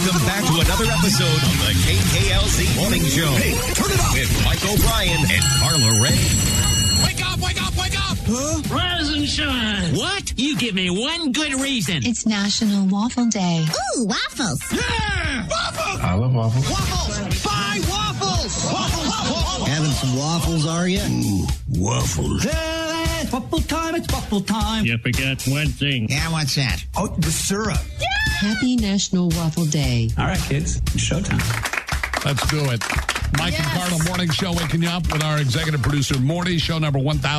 Welcome back to another episode of the KKLZ Morning Show. Hey, turn it up! With Mike O'Brien and Carla Ray. Wake up, wake up, wake up! Huh? Rise and shine. What? You give me one good reason. It's National Waffle Day. Ooh, waffles. Yeah! Waffles! I love waffles. Waffles! Buy waffles! Waffles! Waffles! Having some waffles, are you? Ooh, waffles. It's waffle time, it's waffle time. You forgot one thing. Yeah, what's that? Oh, the syrup. Yeah! Happy National Waffle Day. All right, kids, it's showtime. Let's do it. Mike and Carla Morning Show waking you up with our executive producer, Morty, show number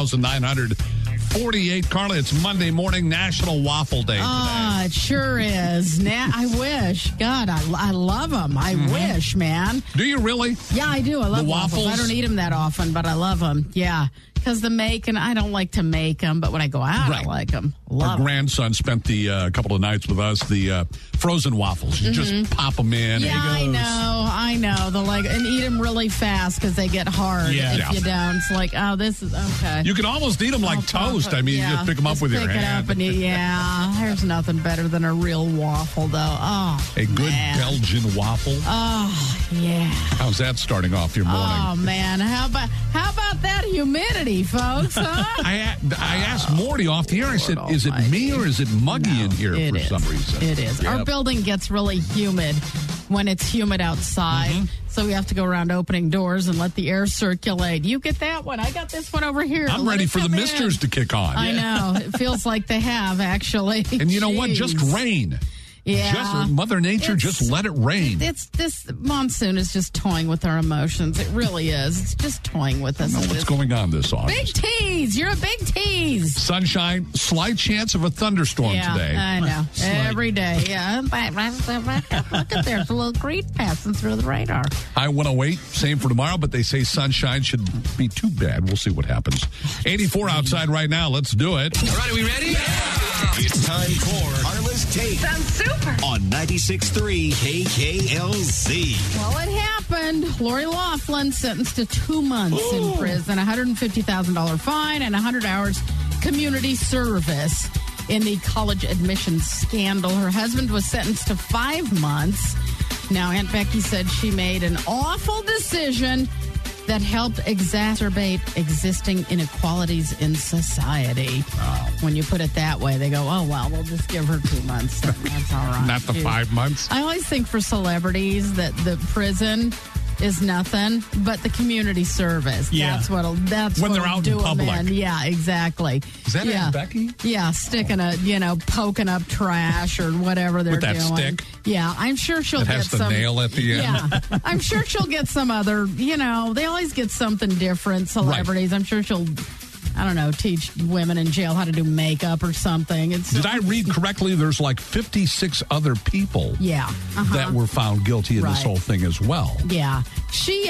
1948. Carla, it's Monday morning, National Waffle Day today. It sure is. I wish. God, I love them. I wish, man. Do you really? Yeah, I do. I love The waffles. I don't eat them that often, but I love them. Yeah. Because I don't like to make them, but when I go out, I like them. Our grandson spent the couple of nights with us, the frozen waffles. You just pop them in. Yeah, I know. And eat them really fast because they get hard if you don't. It's like, oh, this is okay. You can almost eat them like toast. I mean, you just pick them up with your hand. There's nothing better than a real waffle, though. Oh, a good Belgian waffle. Oh, yeah. How's that starting off your morning? Oh, man. How about that humidity, folks? Huh? I asked Morty off the air. I said, is it me or is it muggy in here for some reason? It is. Yep. Our building gets really humid when it's humid outside. So we have to go around opening doors and let the air circulate. You get that one. I got this one over here. I'm ready for the misters to kick on. I know. It feels like they have, actually. And you know what? Just rain. Yeah. Mother Nature, just let it rain. This monsoon is just toying with our emotions. It really is. It's just toying with us. I don't know what's going on this August. Big tease. You're a big tease. Sunshine, slight chance of a thunderstorm today. I know. Every day. Yeah. Look at there's a little green passing through the radar. I 108, same for tomorrow, but they say sunshine shouldn't be too bad. We'll see what happens. 84 outside right now. Let's do it. All right, are we ready? Yeah. It's time for Carla's Take. Sounds super. On 96.3 KKLZ. Well, it happened. Lori Loughlin sentenced to 2 months in prison, $150,000 fine, and 100 hours community service in the college admissions scandal. Her husband was sentenced to 5 months. Now, Aunt Becky said she made an awful decision that helped exacerbate existing inequalities in society. Wow. When you put it that way, they go, oh, well, we'll just give her 2 months. That's all right. Not the 5 months? I always think for celebrities that the prison is nothing, but the community service. Yeah. That's when they're out in public. Yeah, exactly. Is that Aunt Becky? Yeah, sticking poking up trash or whatever they're doing. With that stick? Yeah, I'm sure she'll it get has the some nail at the end. Yeah, I'm sure she'll get some other, they always get something different, celebrities. Right. I'm sure she'll, teach women in jail how to do makeup or something. Did I read correctly? There's like 56 other people that were found guilty in this whole thing as well. Yeah. She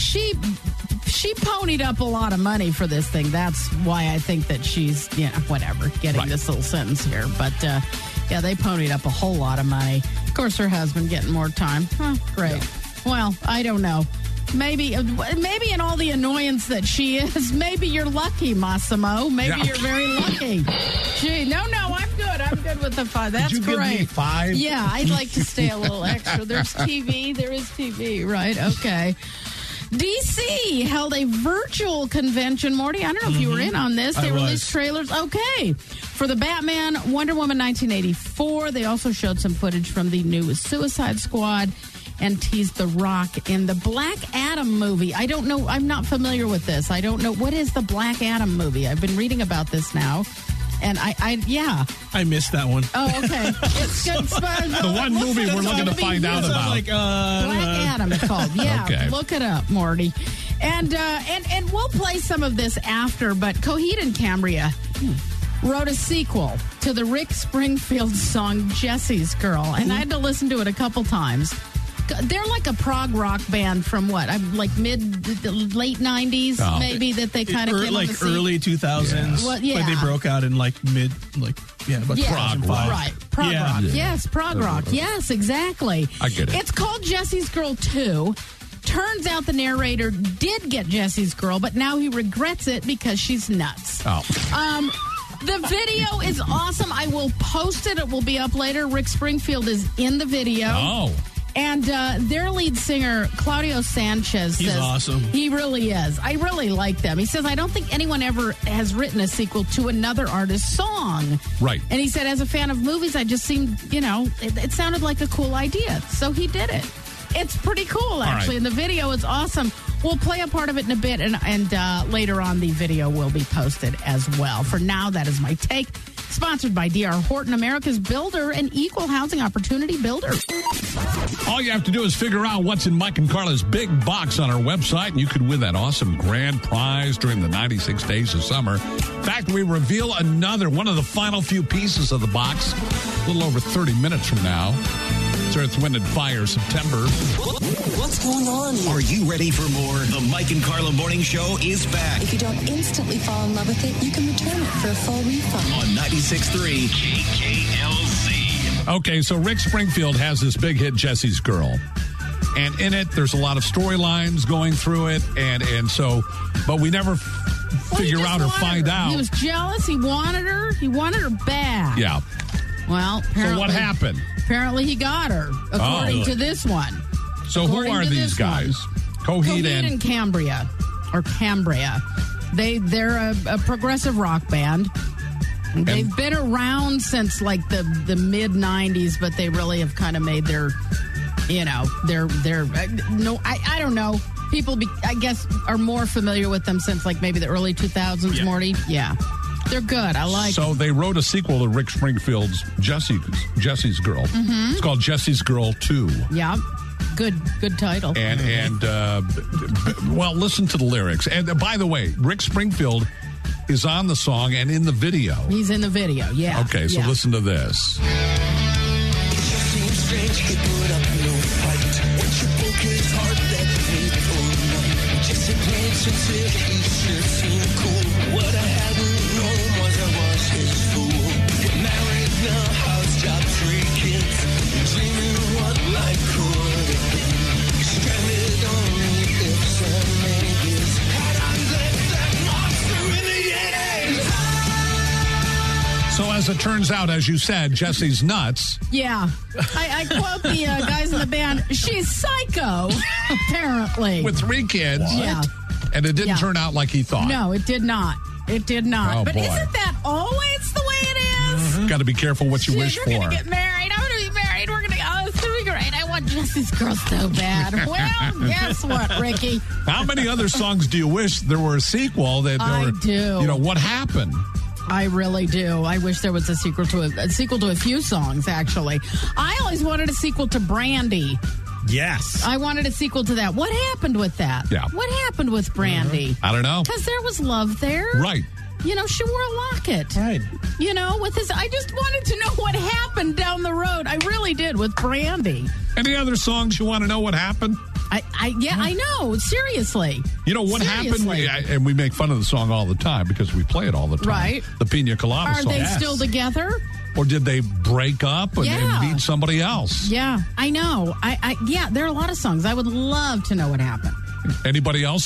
ponied up a lot of money for this thing. That's why I think that she's, getting this little sentence here. But, they ponied up a whole lot of money. Of course, her husband getting more time. Huh, great. Yeah. Well, I don't know. Maybe in all the annoyance that she is, maybe you're lucky, Massimo. Maybe you're very lucky. Gee, no, I'm good. I'm good with the 5. That's Did you great. Give me 5? Yeah, I'd like to stay a little extra. There's TV. There is TV, right? Okay. DC held a virtual convention, Morty. I don't know if you were in on this. They released trailers. Okay. For the Batman, Wonder Woman 1984. They also showed some footage from the new Suicide Squad and teased The Rock in the Black Adam movie. I don't know. I'm not familiar with this. I don't know. What is the Black Adam movie? I've been reading about this now. And I missed that one. Oh, okay. It's good. The one movie we're looking to find out about. Black Adam, it's called. Yeah, okay. Look it up, Morty. And we'll play some of this after, but Coheed and Cambria wrote a sequel to the Rick Springfield song Jesse's Girl, and I had to listen to it a couple times. They're like a prog rock band from what? Late 90s, maybe, that they kind of came on the scene. Early 2000s. Yeah. Well, yeah. Like they broke out in about prog rock. Right, prog rock. Yes, prog rock. Yes, exactly. I get it. It's called Jesse's Girl 2. Turns out the narrator did get Jesse's Girl, but now he regrets it because she's nuts. Oh. The video is awesome. I will post it. It will be up later. Rick Springfield is in the video. Oh. And their lead singer, Claudio Sanchez, He's says awesome. He really is. I really like them. He says, I don't think anyone ever has written a sequel to another artist's song. Right. And he said, as a fan of movies, I just seemed, it sounded like a cool idea. So he did it. It's pretty cool, actually. right. And the video is awesome. We'll play a part of it in a bit, and later on the video will be posted as well. For now, that is my take. Sponsored by D.R. Horton, America's builder and equal housing opportunity builder. All you have to do is figure out what's in Mike and Carla's big box on our website, and you could win that awesome grand prize during the 96 days of summer. In fact, we reveal one of the final few pieces of the box a little over 30 minutes from now. It's Earth, Wind, and Fire, September. What's going on? Are you ready for more? The Mike and Carla Morning Show is back If you don't instantly fall in love with it, you can return it for a full refund. on 96.3 KKLZ. Okay, so Rick Springfield has this big hit, Jesse's Girl. And in it, there's a lot of storylines going through it. But we never figure out or find out. He was jealous. He wanted her. He wanted her bad. Yeah. Well, apparently, So what happened? Apparently he got her, according to this one. So According who are to these this guys? Coheed and Cambria. They're a progressive rock band. They've been around since like the mid 90s, but they really have kind of made their I don't know. People, I guess, are more familiar with them since like maybe the early 2000s, Yeah. Morty. Yeah. They're good. I like So they wrote a sequel to Rick Springfield's Jesse's Girl. Mm-hmm. It's called Jesse's Girl 2. Yeah. Good title. Well, listen to the lyrics. And by the way, Rick Springfield is on the song and in the video. He's in the video, yeah. Okay, so listen to this. So as it turns out, as you said, Jesse's nuts. Yeah. I quote the guys in the band, she's psycho, apparently. With 3 kids. Yeah. And it didn't Yeah. turn out like he thought. No, it did not. It did not. Oh, but boy. isn't that always the way it is? Got to be careful what you wish You're for. going to get married. I'm going to be married. We're going to go. It's going to be great. I want Jesse's Girl so bad. Well, guess what, Ricky? How many other songs do you wish there were a sequel? I do. What happened? I really do. I wish there was a sequel to a few songs, actually. I always wanted a sequel to Brandy. Yes. I wanted a sequel to that. What happened with that? Yeah. What happened with Brandy? I don't know. Because there was love there. Right. She wore a locket. Right. With his. I just wanted to know what happened down the road. I really did with Brandy. Any other songs you want to know what happened? I know. Seriously. You know what Seriously. happened? And we make fun of the song all the time because we play it all the time. Right. The Pina Colada Are song. they still together? Or did they break up and meet somebody else? Yeah, I know. There are a lot of songs. I would love to know what happened. Anybody else?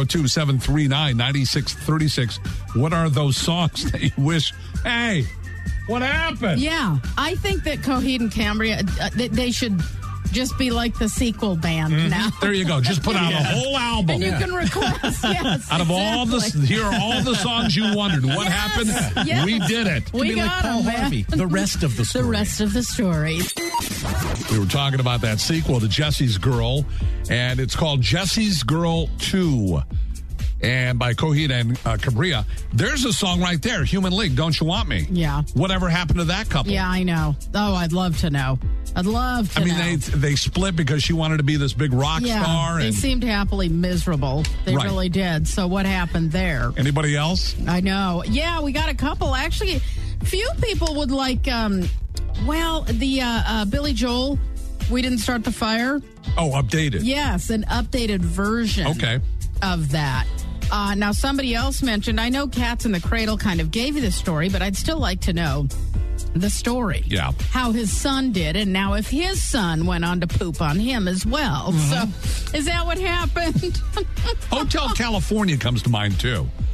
702-739-9636. What are those songs that you wish? Hey, what happened? Yeah, I think that Coheed and Cambria, they should just be like the sequel band now. There you go. Just put out a whole album. And you can request, yes. Out of all here are all the songs you wondered. What happened? Yes. We did it. We got Paul them, man. Harvey. The rest of the story. The rest of the story. We were talking about that sequel to Jesse's Girl, and it's called Jesse's Girl 2. And by Coheed and Cambria. There's a song right there, Human League, Don't You Want Me? Yeah. Whatever happened to that couple? Yeah, I know. Oh, I'd love to know. I'd love to know. they split because she wanted to be this big rock star. They seemed happily miserable. They really did. So what happened there? Anybody else? I know. Yeah, we got a couple. Actually, few people would like, the Billy Joel, We Didn't Start the Fire. Oh, updated. Yes, an updated version of that. Now, somebody else mentioned, I know Cats in the Cradle kind of gave you the story, but I'd still like to know the story. Yeah. How his son did, and now if his son went on to poop on him as well. So, is that what happened? Hotel California comes to mind, too.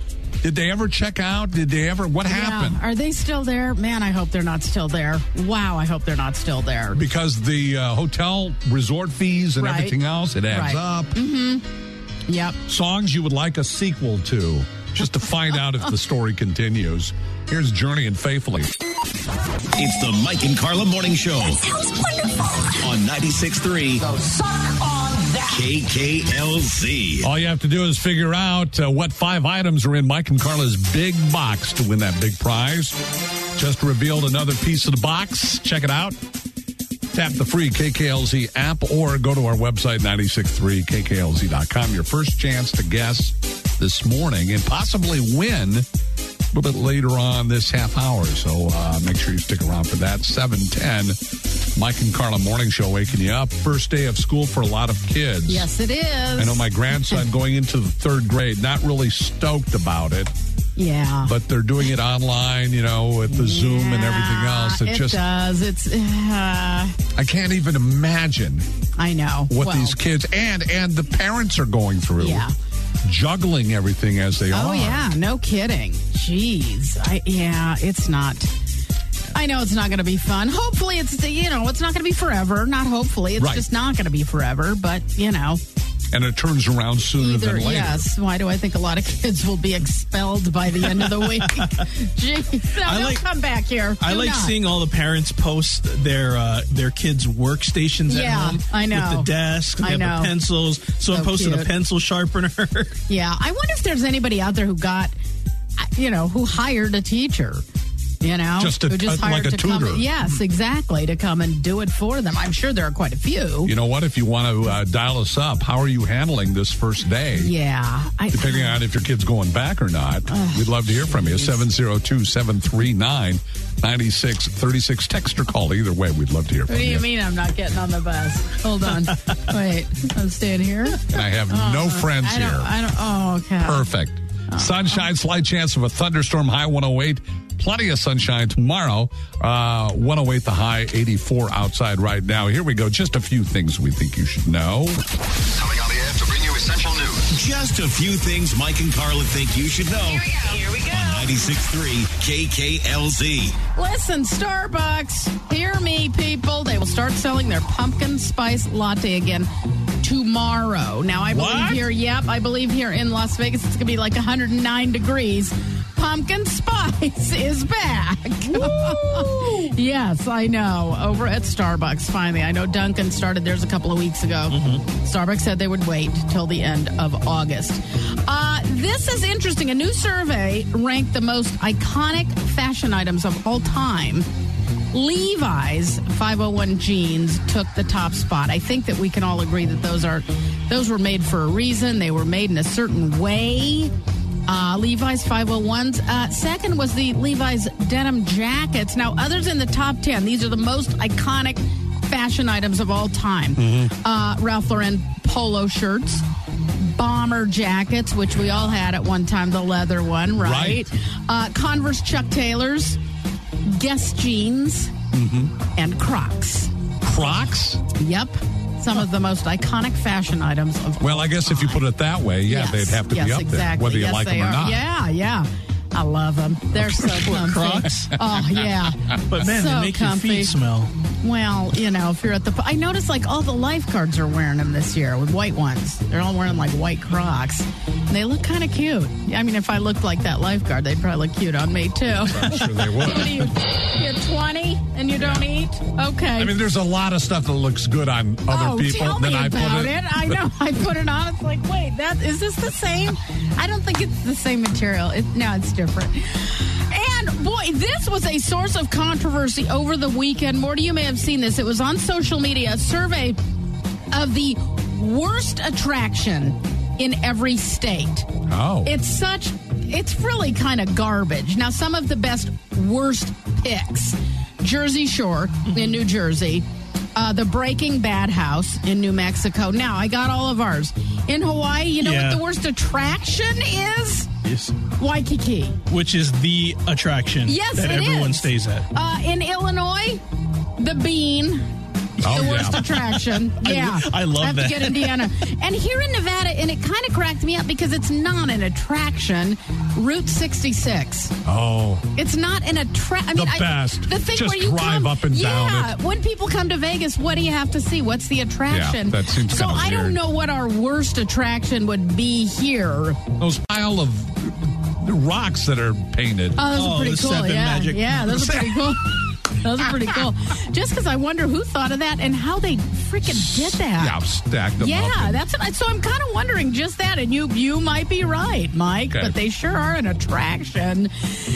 Did they ever check out? What happened? Are they still there? Man, I hope they're not still there. Wow, I hope they're not still there. Because the hotel resort fees and everything else, it adds up. Mm-hmm. Yep. Songs you would like a sequel to, just to find out if the story continues. Here's Journey and Faithfully. It's the Mike and Carla Morning Show. That sounds wonderful. On 96.3. So suck on that. KKLZ. All you have to do is figure out what 5 items are in Mike and Carla's big box to win that big prize. Just revealed another piece of the box. Check it out. Tap the free KKLZ app or go to our website, 963kklz.com. Your first chance to guess this morning and possibly win a little bit later on this half hour. So make sure you stick around for that. 7:10, Mike and Carla Morning Show waking you up. First day of school for a lot of kids. Yes, it is. I know my grandson going into the 3rd grade, not really stoked about it. Yeah. But they're doing it online, with the Zoom and everything else. It does. It's. I can't even imagine. I know. What these kids and the parents are going through. Yeah. Juggling everything as they are. Oh, yeah. No kidding. Jeez. It's not. I know it's not going to be fun. Hopefully it's not going to be forever. Not hopefully. It's just not going to be forever. But, And it turns around sooner than later. Yes. Why do I think a lot of kids will be expelled by the end of the week? Jeez. No, they'll come back here. I like seeing all the parents post their kids' workstations at home. I know. With the desks. They have the pencils. Someone posted a pencil sharpener. Yeah. I wonder if there's anybody out there who got, who hired a teacher. Just like a tutor. Yes, exactly, to come and do it for them. I'm sure there are quite a few. You know what? If you want to dial us up, how are you handling this first day? Yeah. Depending on if your kid's going back or not. We'd love to hear from you. 702-739-9636. Text or call. Either way, we'd love to hear from you. What do you mean I'm not getting on the bus? Hold on. Wait, I'm staying here? And I have no friends here. Okay. Perfect. Sunshine, slight chance of a thunderstorm, high 108. Plenty of sunshine tomorrow. 108 the high, 84 outside right now. Here we go. Just a few things we think you should know. Coming on the air to bring you essential news. Just a few things Mike and Carla think you should know. Here we go. On 96.3 KKLZ. Listen, Starbucks, hear me, people. They will start selling their pumpkin spice latte again tomorrow. Now, I believe here in Las Vegas, it's going to be like 109 degrees. Pumpkin spice is back. Yes, I know. Over at Starbucks, finally. I know Dunkin' started theirs a couple of weeks ago. Starbucks said they would wait till the end of August. This is interesting. A new survey ranked the most iconic fashion items of all time. Levi's 501 jeans took the top spot. I think that we can all agree that those were made for a reason. They were made in a certain way. Levi's 501s. Second was the Levi's denim jackets. Now, others in the top 10, these are the most iconic fashion items of all time. Ralph Lauren polo shirts, bomber jackets, which we all had at one time, the leather one, right? Converse Chuck Taylors, Guess jeans, and Crocs. Crocs? Yep. Some of the most iconic fashion items of all I guess time. if you put it that way, they'd have to be up there, whether you like them or not. Yeah. I love them. They're so comfy. Crocs? Oh, yeah. But, man, they make your feet smell. Well, if you're at the... I noticed, all the lifeguards are wearing them this year with white ones. They're all wearing, white Crocs. And they look kind of cute. I mean, if I looked like that lifeguard, they'd probably look cute on me, too. I'm sure they would. You're 20 and you don't eat? Okay. I mean, there's a lot of stuff that looks good on other people. Tell me I about put it. I know. I put it on. It's like, wait, is this the same? I don't think it's the same material. No, it's different. And boy, this was a source of controversy over the weekend. Morty, you may have seen this. It was on social media, a survey of the worst attraction in every state. Oh. It's really kind of garbage. Now, some of the worst picks. Jersey Shore in New Jersey. The Breaking Bad house in New Mexico. Now, I got all of ours. In Hawaii, you know what the worst attraction is? Yes. Waikiki. Which is the attraction that everyone stays at. In Illinois, the Bean. The worst attraction. Yeah. I love that. Have to get Indiana. And here in Nevada, and it kind of cracked me up because it's not an attraction, Route 66. Oh. It's not an attraction. The best. The thing just where you drive up and down it. Yeah. When people come to Vegas, what do you have to see? What's the attraction? Yeah, that seems so kind of I don't weird. know what our worst attraction would be here. Those pile of rocks that are painted. Oh, those are pretty the cool. seven Yeah, magic- yeah, those are pretty cool. Those are pretty cool. Just because I wonder who thought of that and how they freaking did that. Yeah, stacked them up. Yeah, that's what. So I'm kind of wondering just that, and you might be right, Mike. Okay. But they sure are an attraction.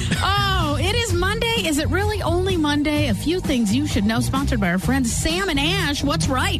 Oh, it is Monday. Is it really only Monday? A few things you should know. Sponsored by our friends Sam and Ash. What's right?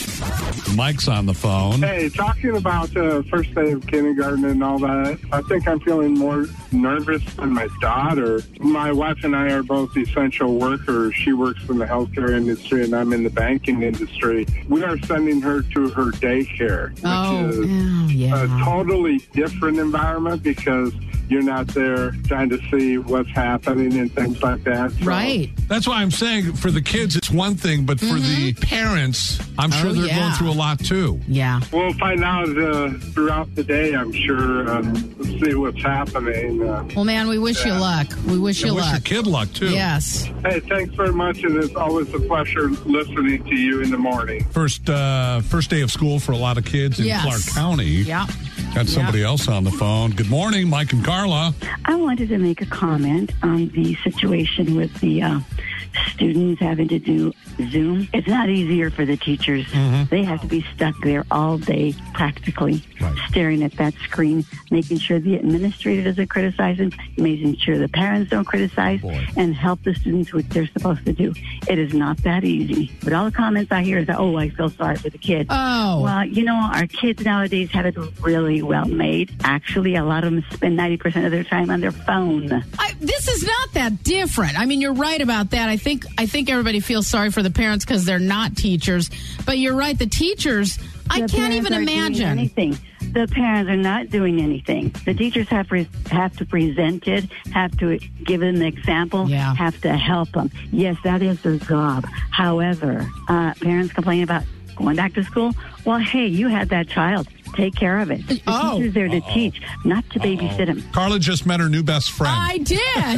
Mike's on the phone. Hey, talking about first day of kindergarten and all that, I think I'm feeling more nervous than my daughter. My wife and I are both essential workers. She works in the healthcare industry and I'm in the banking industry. We are sending her to her daycare, which is a totally different environment because you're not there trying to see what's happening and things like that. So, Right. That's why I'm saying for the kids, it's one thing, but for the parents, I'm sure they're going through a lot too. Yeah. We'll find out throughout the day, I'm sure, see what's happening. Well, man, we wish you luck. We wish you Wish your luck. kid luck too. Yes. Hey, thanks very much, and it's always a pleasure listening to you in the morning. First day of school for a lot of kids in Yes. Clark County. Yeah. Got somebody else on the phone. Good morning, Mike and Carla. I wanted to make a comment on the situation with the students having to do Zoom. It's not easier for the teachers. They have to be stuck there all day, practically, staring at that screen, making sure the administrator doesn't criticize them, making sure the parents don't criticize, and help the students what they're supposed to do. It is not that easy. But all the comments I hear is that, I feel sorry for the kids. Oh. Well, our kids nowadays have it really well made. Actually, a lot of them spend 90% of their time on their phone. This is not that different. I mean, you're right about that. I think everybody feels sorry for the parents because they're not teachers. But you're right, the teachers, I can't even imagine. Anything. The parents are not doing anything. The teachers have to present it, have to give them an example, have to help them. Yes, that is their job. However, parents complain about going back to school. Well, hey, you had that child. Take care of it. The teacher's there to teach, not to babysit him. Carla just met her new best friend. I did.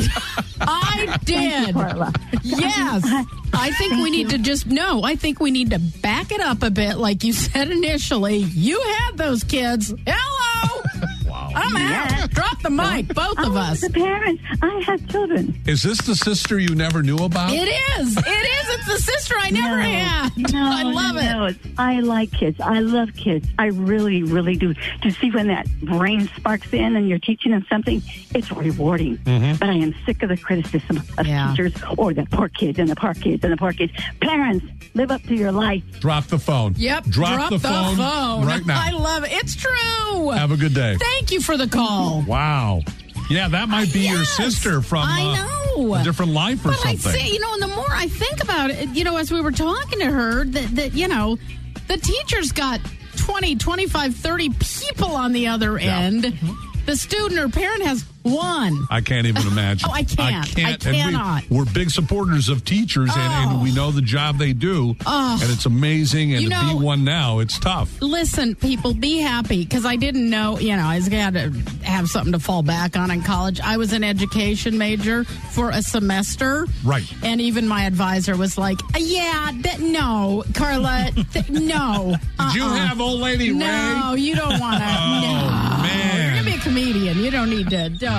I did. Thank you, Carla. Yes. I think we need to back it up a bit. Like you said initially, you had those kids. Hello. Wow. I'm out. Drop the mic, both of us. The parents. I have children. Is this the sister you never knew about? It is. It's the sister I never had. I love it. I like kids. I love kids. I really, really do. To see when that brain sparks in and you're teaching them something, it's rewarding. But I am sick of the criticism of teachers or the poor kids and the poor kids and the poor kids. Parents, live up to your life. Drop the phone. Yep. Drop the phone right now. I love it. It's true. Have a good day. Thank you for the call. Wow. Yeah, that might be your sister from a different life or something. But I say, and the more I think about it, as we were talking to her, that the teacher's got 20, 25, 30 people on the other end. The student or parent has one. I can't even imagine. I can't. I cannot. We're big supporters of teachers, and we know the job they do, and it's amazing. And to be one now, it's tough. Listen, people, be happy, because I didn't know, I was going to have something to fall back on in college. I was an education major for a semester. Right. And even my advisor was like, no, Carla, no. Did you have old lady Ray? No, you don't want to. Oh, man. You're going to be a comedian. You don't need to. No.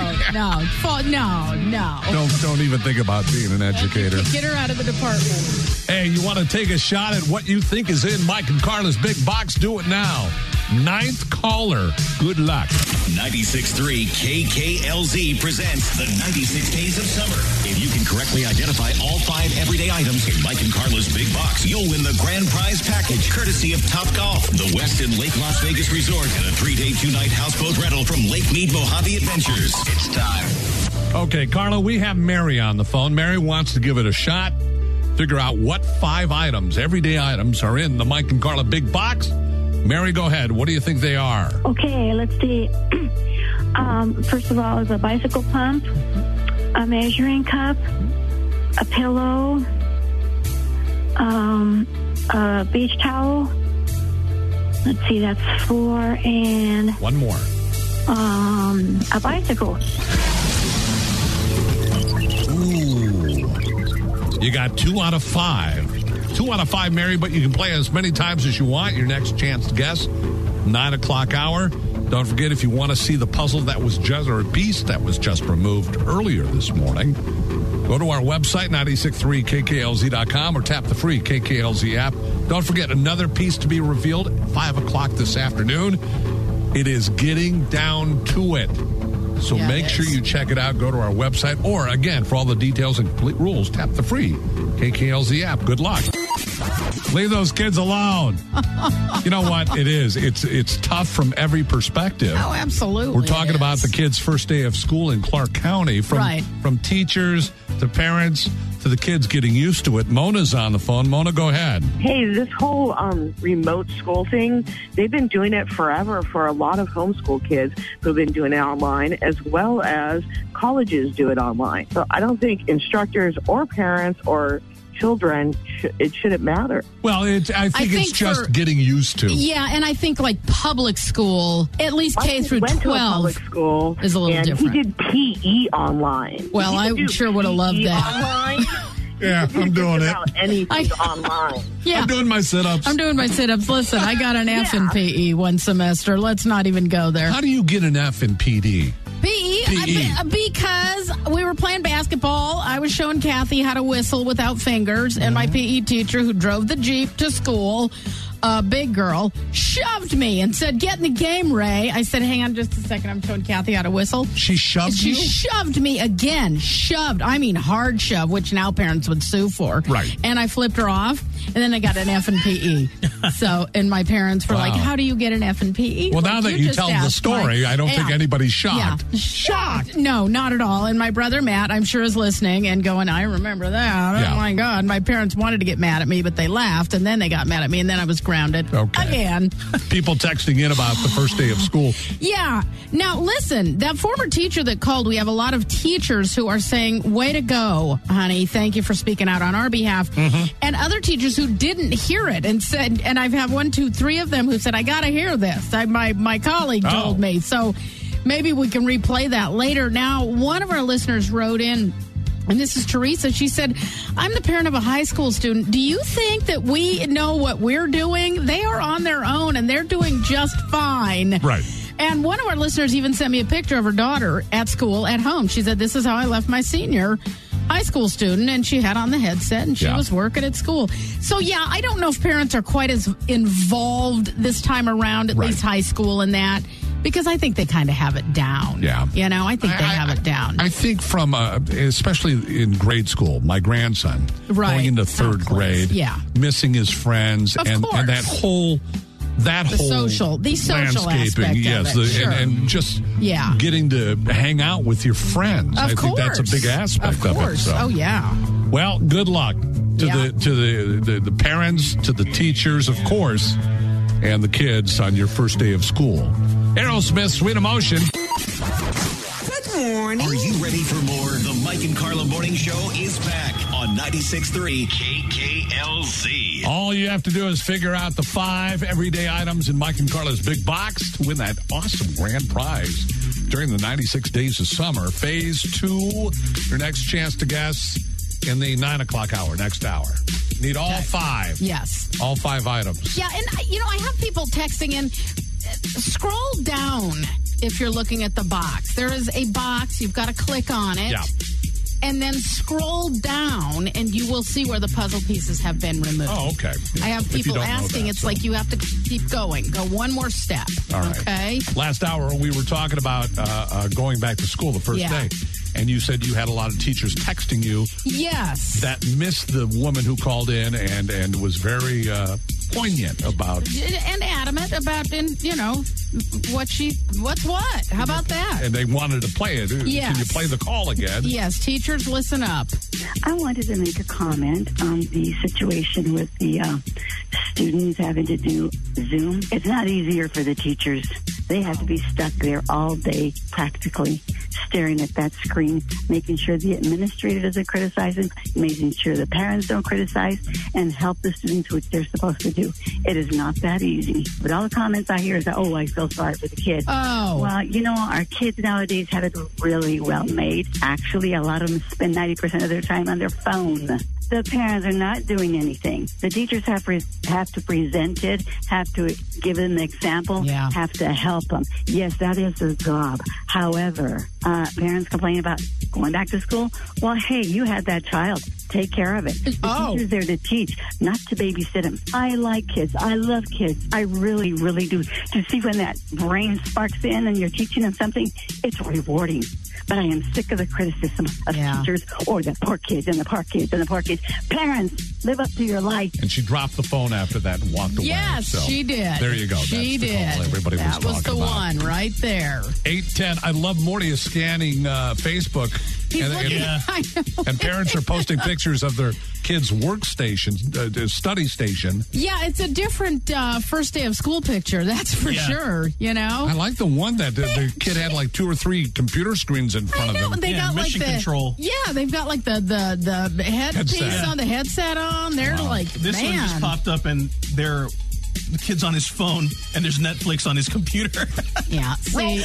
Don't even think about being an educator. Get her out of the department. Hey, you want to take a shot at what you think is in Mike and Carla's big box? Do it now. 9th caller. Good luck. 96.3 KKLZ presents the 96 Days of Summer. If you can correctly identify all 5 everyday items in Mike and Carla's big box, you'll win the grand prize package courtesy of Top Golf, the Westin Lake Las Vegas Resort, and a 3-day, 2-night houseboat rental from Lake Mead Mojave Adventures. It's time. Okay, Carla, we have Mary on the phone. Mary wants to give it a shot. Figure out what 5 items, everyday items, are in the Mike and Carla big box. Mary, go ahead. What do you think they are? Okay, let's see. First of all, is a bicycle pump, a measuring cup, a pillow, A beach towel. Let's see, that's 4. And one more. A bicycle. Ooh. You got 2 out of 5. 2 out of 5, Mary, but you can play as many times as you want. Your next chance to guess, 9 o'clock hour. Don't forget, if you want to see the puzzle that was just, or a piece that was just removed earlier this morning, go to our website, 963kklz.com, or tap the free KKLZ app. Don't forget, another piece to be revealed at 5 o'clock this afternoon. It is getting down to it. So make sure you check it out. Go to our website. Or, again, for all the details and complete rules, tap the free KKLZ app. Good luck. Leave those kids alone. You know what? It is. It's tough from every perspective. Oh, absolutely. We're talking about the kids' first day of school in Clark County. From teachers to parents to the kids getting used to it. Mona's on the phone. Mona, go ahead. Hey, this whole remote school thing, they've been doing it forever for a lot of homeschool kids who've been doing it online, as well as colleges do it online. So I don't think instructors or parents or children, it shouldn't matter. Well, I think it's just getting used to. Yeah, and I think like public school, at least K through 12, to a public school, is a little and different. He did PE online. Well, I sure would have loved that. Online. Yeah, I'm doing it. Anything online. Yeah. I'm doing my sit-ups. Listen, I got an F in PE one semester. Let's not even go there. How do you get an F in PD? PE. Because we were playing basketball. I was showing Kathy how to whistle without fingers, and my PE teacher, who drove the Jeep to school, a big girl, shoved me and said, "Get in the game, Ray." I said, "Hang on just a second. I'm showing Kathy how to whistle." She shoved you? She shoved me again. Shoved. I mean hard shove, which now parents would sue for. Right. And I flipped her off, and then I got an F in PE. So, and my parents were like, "How do you get an F in PE?" Well, now that you tell the story, I don't think anybody's shocked. Yeah. Shocked? No, not at all. And my brother Matt, I'm sure, is listening and going, "I remember that. Oh my God." My parents wanted to get mad at me, but they laughed, and then they got mad at me, and then I was grounded again. People texting in about the first day of school. Yeah. Now, listen, that former teacher that called, we have a lot of teachers who are saying, "Way to go, honey. Thank you for speaking out on our behalf." And other teachers who didn't hear it and said, and I've had 1, 2, 3 of them who said, "I got to hear this. My colleague told me." So maybe we can replay that later. Now, one of our listeners wrote in, and this is Teresa. She said, "I'm the parent of a high school student. Do you think that we know what we're doing? They are on their own, and they're doing just fine." Right. And one of our listeners even sent me a picture of her daughter at school, at home. She said, "This is how I left my senior high school student," and she had on the headset, and she was working at school. So, yeah, I don't know if parents are quite as involved this time around, at least high school, in that. Because I think they kind of have it down. Yeah. You know, I think they have it down. I think from, especially in grade school, my grandson, going into third grade, missing his friends, and that whole social landscaping, aspect of it. Sure. and just getting to hang out with your friends. I think that's a big aspect of it. So. Oh, yeah. Well, good luck to the parents, to the teachers, of course, and the kids on your first day of school. Aerosmith, Sweet Emotion. Good morning. Are you ready for more? The Mike and Carla Morning Show is back on 96.3 KKLZ. All you have to do is figure out the 5 everyday items in Mike and Carla's big box to win that awesome grand prize during the 96 days of summer. Phase 2, your next chance to guess in the 9 o'clock hour, next hour. Need all 5. Yes. All 5 items. Yeah, and, I have people texting in. Scroll down if you're looking at the box. There is a box. You've got to click on it. Yeah. And then scroll down, and you will see where the puzzle pieces have been removed. Oh, okay. I have people asking. It's like you have to keep going. Go one more step. All right. Okay? Last hour, we were talking about going back to school the first day. And you said you had a lot of teachers texting you. Yes. That missed the woman who called in and was very poignant about. And adamant about, what's what. How about that? And they wanted to play it. Yes. Can you play the call again? Yes. Teachers, listen up. I wanted to make a comment on the situation with the students having to do Zoom. It's not easier for the teachers. They have to be stuck there all day practically. staring at that screen, making sure the administrator doesn't criticize them, making sure the parents don't criticize, and help the students, which they're supposed to do. It is not that easy. But all the comments I hear is that, I feel sorry for the kids. Oh. Well, our kids nowadays have it really well made. Actually, a lot of them spend 90% of their time on their phone. The parents are not doing anything. The teachers have to present it, have to give them an example, have to help them. Yes, that is their job. However, parents complain about going back to school. Well, hey, you had that child. Take care of it. The teacher's there to teach, not to babysit them. I like kids. I love kids. I really, really do. To see when that brain sparks in and you're teaching them something, it's rewarding. But I am sick of the criticism of teachers or the poor kids and the poor kids and the poor kids. Parents, live up to your life. And she dropped the phone after that and walked away. Yes, so she did. There you go. She That's did. The call everybody was talking about. That was the one right there. 8:10. I love Morty is scanning Facebook. And parents are posting pictures of their kids' workstation, study station. Yeah, it's a different first day of school picture. That's for sure. I like the one that the kid had like 2 or 3 computer screens in front of him. They got mission control. Yeah, they've got like the headpiece on, the headset on. They're like, this one just popped up, and the kid's on his phone, and there's Netflix on his computer. Yeah, see,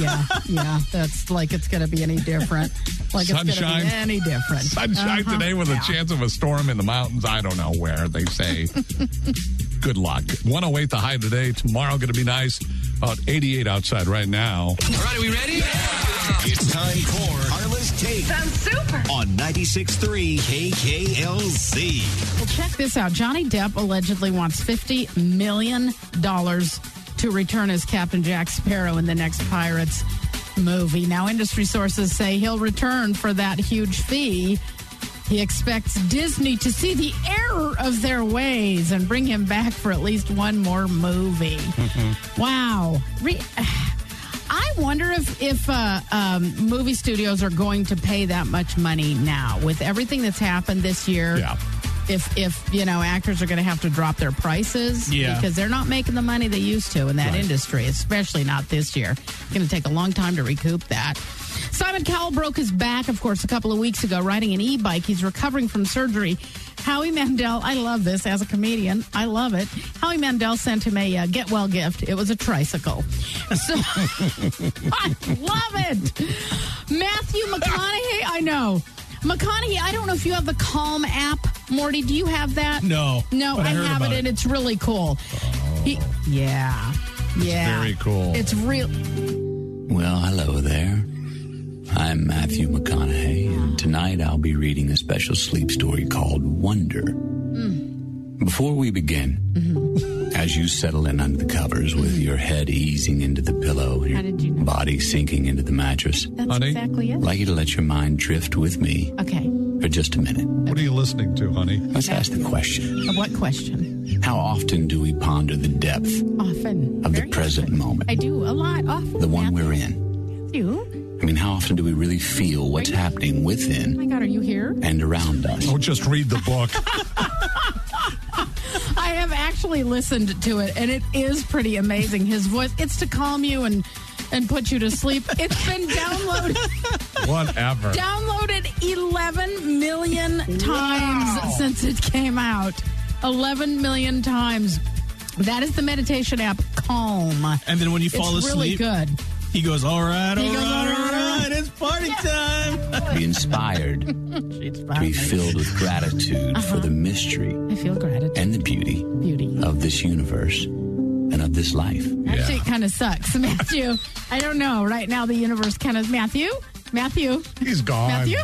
that's like it's going to be any different. Like Sunshine. It's going to be any different. Sunshine today with a chance of a storm in the mountains. I don't know where, they say. Good luck. 108 the high today. Tomorrow going to be nice. About 88 outside right now. All right, are we ready? Yeah. It's time for Carla's Take. Sounds super. On 96.3 KKLZ. Well, check this out. Johnny Depp allegedly wants $50 million to return as Captain Jack Sparrow in the next Pirates movie. Now, industry sources say he'll return for that huge fee. He expects Disney to see the error of their ways and bring him back for at least one more movie. Mm-hmm. Wow. I wonder if movie studios are going to pay that much money now with everything that's happened this year. Yeah. If actors are going to have to drop their prices because they're not making the money they used to in that industry, especially not this year. It's going to take a long time to recoup that. Simon Cowell broke his back, of course, a couple of weeks ago riding an e-bike. He's recovering from surgery. Howie Mandel, I love this as a comedian. I love it. Howie Mandel sent him a get well gift. It was a tricycle. So I love it. Matthew McConaughey, I know. McConaughey, I don't know if you have the Calm app. Morty, do you have that? No. No, I have it, and it's really cool. Yeah. Very cool. It's real. Well, hello there. I'm Matthew McConaughey, and tonight I'll be reading a special sleep story called Wonder. Before we begin, as you settle in under the covers with your head easing into the pillow, your body sinking into the mattress, That's exactly it. I'd like you to let your mind drift with me for just a minute. What are you listening to, honey? Let's ask the question. What question? How often do we ponder the depth of the present moment? I do a lot. Often. The one we're in. You? I mean, how often do we really feel what's happening within Oh my God, are you here? and around us? Oh, just read the book. I have actually listened to it, and it is pretty amazing. His voice, it's to calm you and put you to sleep. It's been downloaded. Whatever. Downloaded 11 million times since it came out. 11 million times. That is the meditation app, Calm. And then when you fall asleep, really good. He goes, all right, it's party time. Be inspired to be filled with gratitude for the mystery I feel gratitude. and the beauty of this universe and of this life. Actually, it kind of sucks. Matthew, I don't know. Right now, the universe kind of... Matthew? He's gone. Matthew?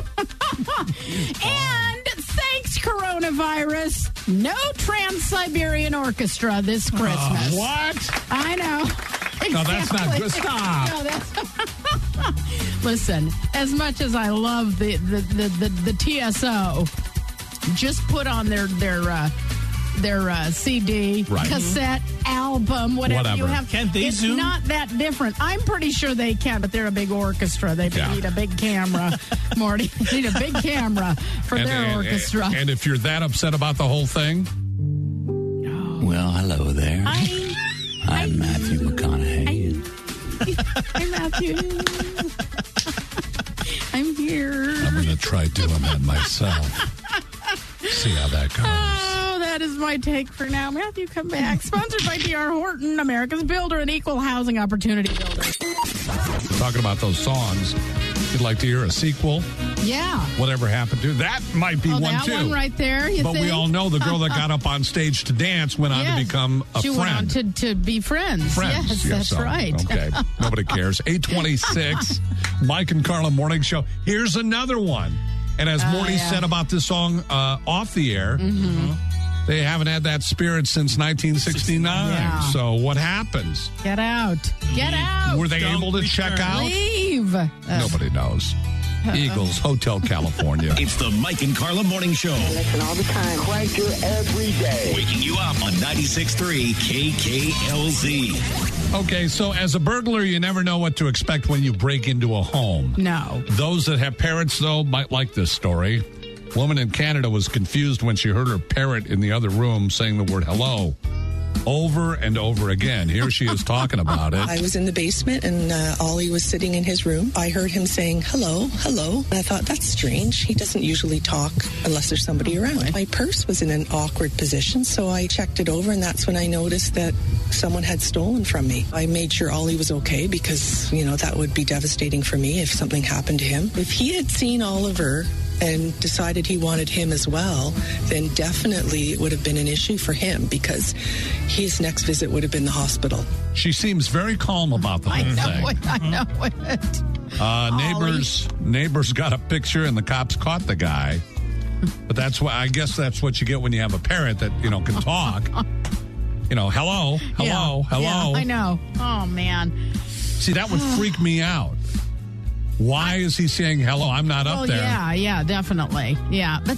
And thanks, coronavirus, no Trans-Siberian Orchestra this Christmas. What? I know. No, that's not good. Stop. No, that's... Listen, as much as I love the TSO, just put on their CD, cassette, album, whatever you have. Can't they it's Zoom? Not that different. I'm pretty sure they can, but they're a big orchestra. They need a big camera, Morty. They need a big camera for their orchestra. And if you're that upset about the whole thing... Well, hello there. I'm Matthew McConaughey. Hi, Matthew. try doing that myself. See how that goes. Oh, that is my take for now. Matthew, come back. Sponsored by D.R. Horton, America's builder and equal housing opportunity builder. Talking about those songs, you'd like to hear a sequel? Yeah. Whatever happened to that might be one that too. One right there. But we all know the girl that got up on stage to dance went on to become a she friend. Went on to be friends. Yes, that's so, right. Okay, nobody cares. 8:26, Mike and Carla Morning Show. Here's another one. And as Morty said about this song off the air, they haven't had that spirit since 1969. Yeah. So what happens? Get out. Get out. Were they able to check out? Leave. Nobody knows. Eagles, Hotel California. It's the Mike and Carla Morning Show. Listen all the time. Crank her every day. Waking you up on 96.3 KKLZ. Okay, so as a burglar, you never know what to expect when you break into a home. No. Those that have parents, though, might like this story. Woman in Canada was confused when she heard her parrot in the other room saying the word hello over and over again. Here she is talking about it. I was in the basement and Ollie was sitting in his room. I heard him saying, hello, hello. And I thought, that's strange. He doesn't usually talk unless there's somebody around. My purse was in an awkward position, so I checked it over, and that's when I noticed that someone had stolen from me. I made sure Ollie was okay because, that would be devastating for me if something happened to him. If he had seen Oliver and decided he wanted him as well, then definitely it would have been an issue for him because his next visit would have been the hospital. She seems very calm about the whole thing. I know it. Neighbors got a picture and the cops caught the guy. But I guess that's what you get when you have a parent that, can talk. Hello. Yeah, I know. Oh, man. See, that would freak me out. Why is he saying hello? I'm not up there. Yeah, definitely. Yeah, but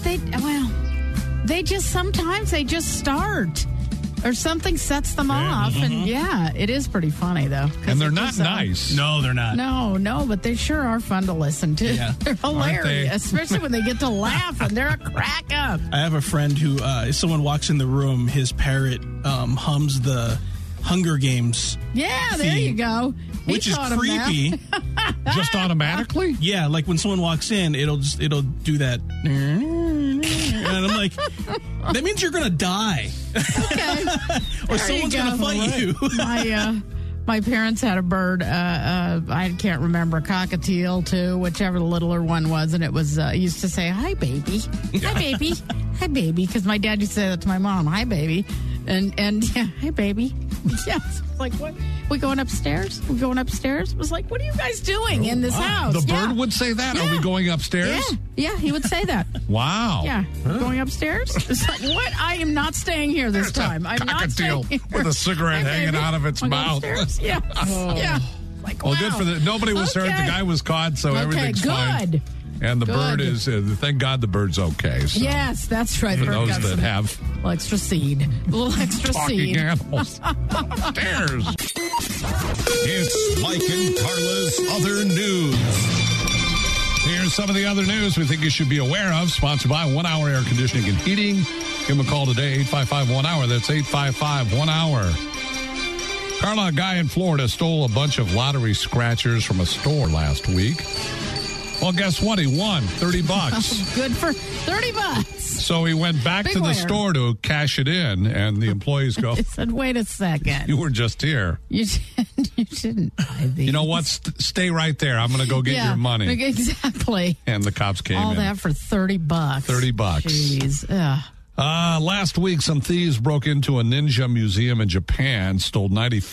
sometimes they just start or something sets them off. And it is pretty funny though. And they're not nice. No, they're not. No, but they sure are fun to listen to. Yeah. They're hilarious, especially when they get to laugh and they're a crack up. I have a friend who, if someone walks in the room, his parrot hums the Hunger Games. Yeah, there you go. Which is creepy. Just automatically? Yeah, like when someone walks in, it'll do that. And I'm like, that means you're going to die. Okay. Or someone's going to fight you. My parents had a bird, I can't remember, a cockatiel too, whichever the littler one was, and it was, used to say, hi, baby. Hi, baby. Hi, baby, because my dad used to say that to my mom, hi, baby. And hi, baby. Yes. Like, what? We going upstairs? We going upstairs? It was like, what are you guys doing in this house? The bird would say that? Are we going upstairs? Yeah, he would say that. Wow. Yeah. Going upstairs? It's like, what? I am not staying here this time. I'm not staying here. With a cigarette hanging out of its mouth. Yeah. Yeah. Like, wow. Well, good for nobody was hurt. The guy was caught, so everything's fine. And the bird is, thank God the bird's okay. So. Yes, that's right. For those that have a little extra seed. A little extra talking seed. Animals. Upstairs. It's Mike and Carla's Other News. Here's some of the other news we think you should be aware of. Sponsored by 1 Hour Air Conditioning and Heating. Give them a call today, 855-1-HOUR. That's 855-1-HOUR. Carla, a guy in Florida stole a bunch of lottery scratchers from a store last week. Well, guess what? He won $30. Good for $30. So he went back to the store to cash it in, and the employees go, He said, wait a second. You were just here. You didn't buy these. You know what? Stay right there. I'm going to go get your money. Exactly. And the cops came in. All that for $30. $30. Jeez. Ugh. Last week, some thieves broke into a ninja museum in Japan, stole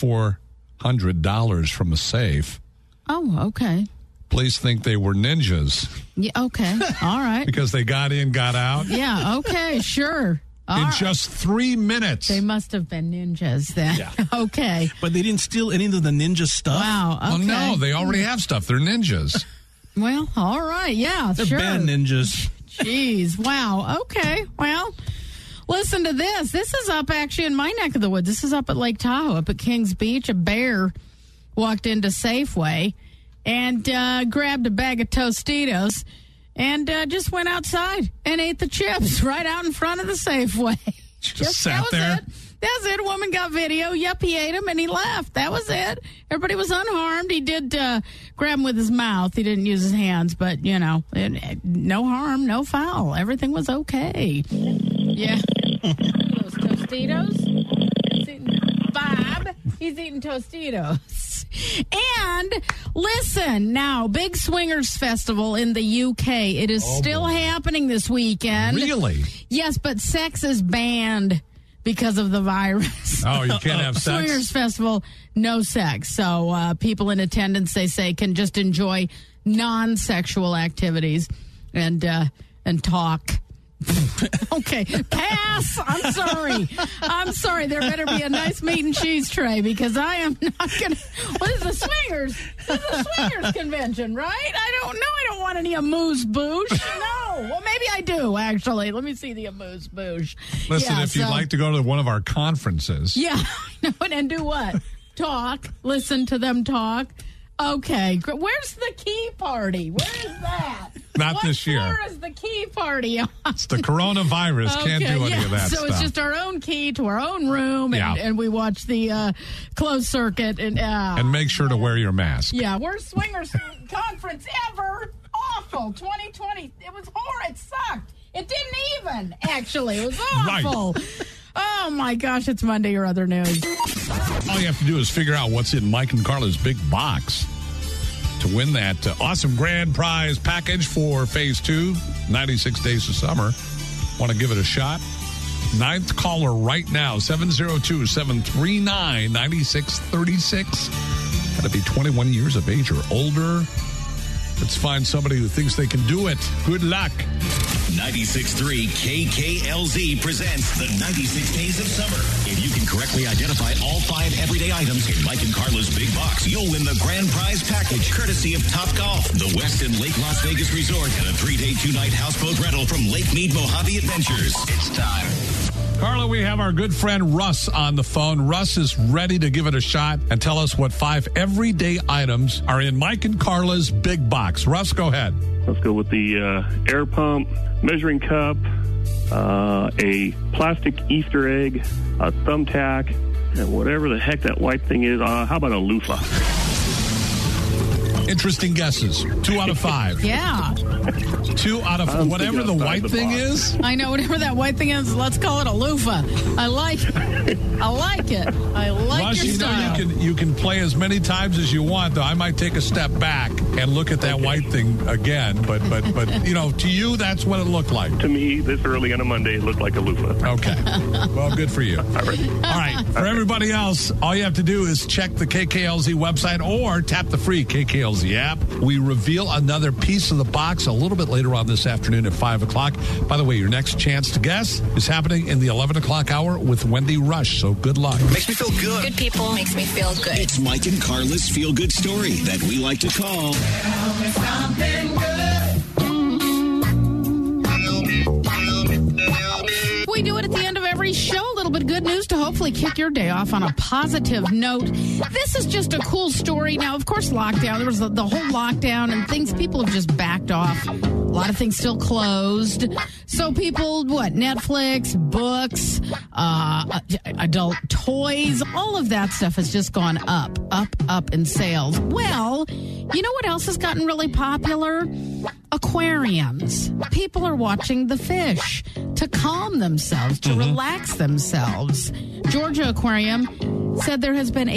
$9,400 from a safe. Oh, okay. Police think they were ninjas. Yeah, okay. All right. Because they got in, got out. Yeah, okay, sure. In just 3 minutes. They must have been ninjas then. Yeah. Okay. But they didn't steal any of the ninja stuff. Wow, okay. Well, no, they already have stuff. They're ninjas. Well, all right. Yeah, They're sure. bad ninjas. Jeez. Wow. Okay. Well, listen to this. This is up actually in my neck of the woods. This is up at Lake Tahoe, up at Kings Beach. A bear walked into Safeway and grabbed a bag of Tostitos and just went outside and ate the chips right out in front of the Safeway. Just sat there? That's it. A woman got video. Yep, he ate him and he left. That was it. Everybody was unharmed. He did grab him with his mouth. He didn't use his hands, but, no harm, no foul. Everything was okay. Yeah. Those Tostitos. Bob, he's eating Tostitos. And listen, now, big swingers festival in the UK. It is still happening this weekend. Really? Yes, but sex is banned because of the virus. Oh, you can't have sex? Swingers festival, no sex. So people in attendance, they say, can just enjoy non-sexual activities and talk. Okay, pass. I'm sorry. There better be a nice meat and cheese tray because I am not going to. What is the swingers? This is a swingers convention, right? I don't know. I don't want any amuse-bouche. No. Well, maybe I do, actually. Let me see the amuse-bouche. Listen, if you'd like to go to one of our conferences. Yeah, and do what? Talk. Listen to them talk. Okay. Where's the key party? Where is that? Not this year. Where is the key party on? It's the coronavirus. Okay, Can't do any of that so stuff. It's just our own key to our own room, and we watch the closed circuit. And make sure to wear your mask. Yeah, worst swingers conference ever. Awful. 2020. It was horrid. It sucked. It didn't even, actually. It was awful. Right. Oh, my gosh. It's Monday or other news. All you have to do is figure out what's in Mike and Carla's big box to win that awesome grand prize package for Phase 2, 96 Days of Summer. Want to give it a shot? Ninth caller right now, 702-739-9636. Got to be 21 years of age or older. Let's find somebody who thinks they can do it. Good luck. 96.3 KKLZ presents the 96 Days of Summer. If you can correctly identify all 5 everyday items in Mike and Carla's big box, you'll win the grand prize package, courtesy of Top Golf, the Westin Lake Las Vegas Resort, and a 3-day, 2-night houseboat rental from Lake Mead Mojave Adventures. It's time. Carla, we have our good friend Russ on the phone. Russ is ready to give it a shot and tell us what 5 everyday items are in Mike and Carla's big box. Russ, go ahead. Let's go with the air pump, measuring cup, a plastic Easter egg, a thumbtack, and whatever the heck that white thing is. How about a loofah? Interesting guesses. 2 out of 5. Yeah. 2 out of whatever the white thing is. I know, whatever that white thing is, let's call it a loofah. I like it. I like Russ, your style. You can play as many times as you want, though. I might take a step back and look at that white thing again. But to you, that's what it looked like. To me, this early on a Monday, it looked like a loofah. Okay. Well, good for you. All right. For everybody else, all you have to do is check the KKLZ website or tap the free KKLZ app. We reveal another piece of the box a little bit later on this afternoon at 5 o'clock. By the way, your next chance to guess is happening in the 11 o'clock hour with Wendy Rush. So good luck. Makes me feel good. Good people makes me feel good. It's Mike and Carla's feel-good story that we like to call... Tell me something good. We do it at the end of every show. A little bit of good news to hopefully kick your day off on a positive note. This is just a cool story. Now, of course, lockdown. There was the whole lockdown and things. People have just backed off. A lot of things still closed. So people, Netflix, books, adult toys, all of that stuff has just gone up in sales. Well, you know what else has gotten really popular? Aquariums. People are watching the fish to calm themselves, to relax themselves. Georgia Aquarium said there has been a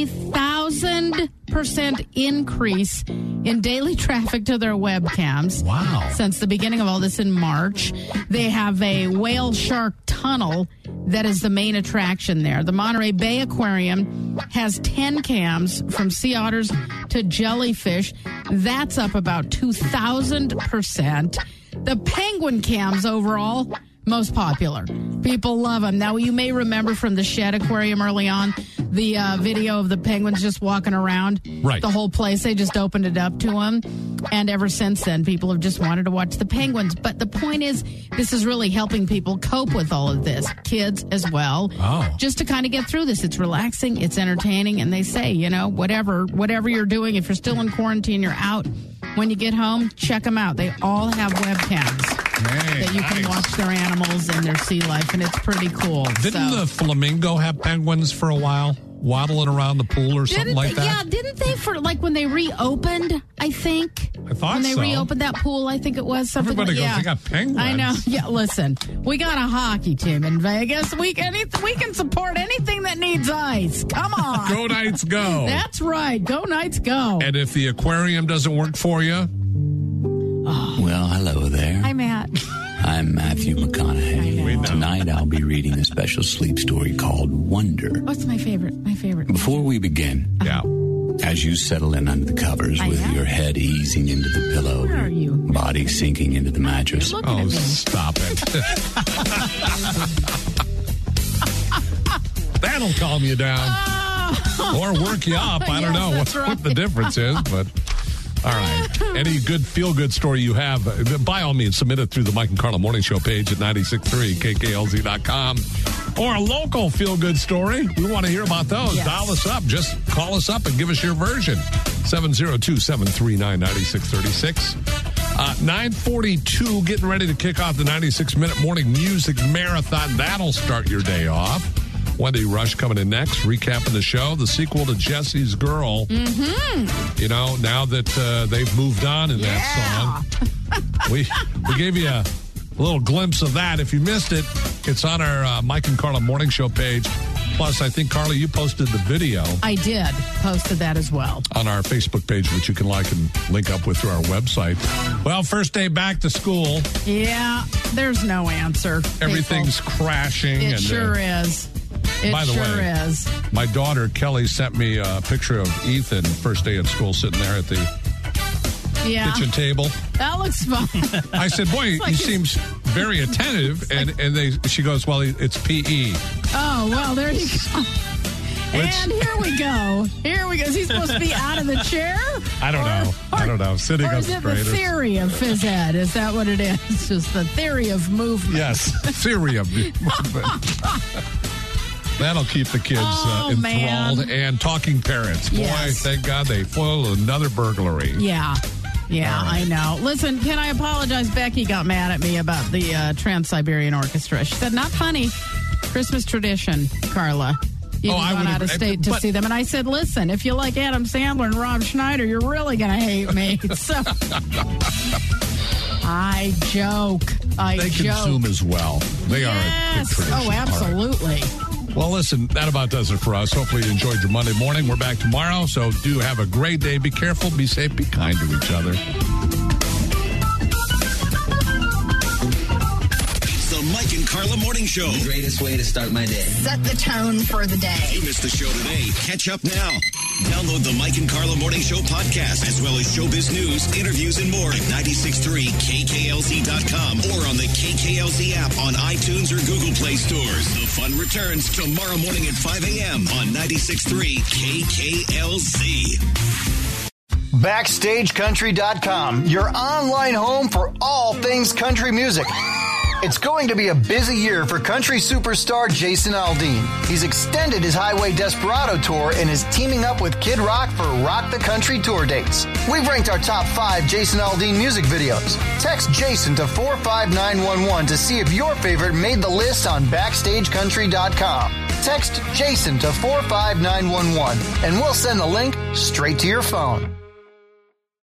3,000% increase in daily traffic to their webcams. Wow. Since the beginning of all this in March. They have a whale shark tunnel that is the main attraction there. The Monterey Bay Aquarium has 10 cams from sea otters to jellyfish. That's up about 2,000%. The penguin cams overall, most popular. People love them. Now, you may remember from the Shed Aquarium early on, the video of the penguins just walking around. Right. The whole place, they just opened it up to them. And ever since then, people have just wanted to watch the Penguins. But the point is, this is really helping people cope with all of this. Kids as well. Oh. Just to kind of get through this. It's relaxing. It's entertaining. And they say, you know, whatever you're doing, if you're still in quarantine, you're out. When you get home, check them out. They all have webcams that you can watch their animals and their sea life, and it's pretty cool. Didn't the Flamingo have penguins for a while? Waddling around the pool or something like that? Yeah, didn't they when they reopened, I think? I thought when they reopened that pool, I think it was something. Everybody goes, they got penguins. I know. Yeah, listen, we got a hockey team in Vegas. We can support anything that needs ice. Come on. Go Knights, go. That's right. Go Knights, go. And if the aquarium doesn't work for you? Well, hello there. Hi, Matt. I'm Matthew McConaughey. Tonight I'll be reading a special sleep story called Wonder. What's my favorite? My favorite. Before we begin, as you settle in under the covers with your head easing into the pillow, Where are you? body sinking into the mattress. Oh, stop it. That'll calm you down. Or work you up. I don't know what the difference is, but... All right. Any good feel-good story you have, by all means, submit it through the Mike and Carla Morning Show page at 963kklz.com. Or a local feel-good story. We want to hear about those. Yes. Dial us up. Just call us up and give us your version. 702-739-9636. 9:42, getting ready to kick off the 96-minute morning music marathon. That'll start your day off. Wendy Rush coming in next, recapping the show, the sequel to Jesse's Girl. Mm-hmm. You know, now that they've moved on in that song, we gave you a little glimpse of that. If you missed it, it's on our Mike and Carla Morning Show page. Plus, I think, Carla, you posted the video. I did. Posted that as well. On our Facebook page, which you can like and link up with through our website. Well, first day back to school. Yeah, there's no answer. Everything's crashing. It sure is. By the way, my daughter, Kelly, sent me a picture of Ethan, first day at school, sitting there at the kitchen table. That looks fun. I said, boy, he seems very attentive. She goes, well, it's PE. Oh, well, there you go. And here we go. Is he supposed to be out of the chair? I don't know. Sitting up straight. Or is it the theory of phys ed? Is that what it is? It's just the theory of movement. Yes, theory of movement. That'll keep the kids enthralled and talking parents. Boy, thank God they foiled another burglary. Yeah, I know. Listen, can I apologize? Becky got mad at me about the Trans-Siberian Orchestra. She said, not funny. Christmas tradition, Carla. You've gone out of state to see them. And I said, listen, if you like Adam Sandler and Rob Schneider, you're really going to hate me. So I joke. They consume as well. They are a good tradition. Oh, absolutely. Well, listen, that about does it for us. Hopefully you enjoyed your Monday morning. We're back tomorrow, so do have a great day. Be careful, be safe, be kind to each other. It's the Mike and Carla Morning Show. The greatest way to start my day. Set the tone for the day. If you missed the show today, catch up now. Download the Mike and Carla Morning Show podcast, as well as showbiz news, interviews, and more at 963kklz.com or on the KKLZ app on iTunes or Google Play stores. The fun returns tomorrow morning at 5 a.m. on 963 KKLZ. BackstageCountry.com, your online home for all things country music. It's going to be a busy year for country superstar Jason Aldean. He's extended his Highway Desperado tour and is teaming up with Kid Rock for Rock the Country tour dates. We've ranked our top 5 Jason Aldean music videos. Text Jason to 45911 to see if your favorite made the list on BackstageCountry.com. Text Jason to 45911 and we'll send the link straight to your phone.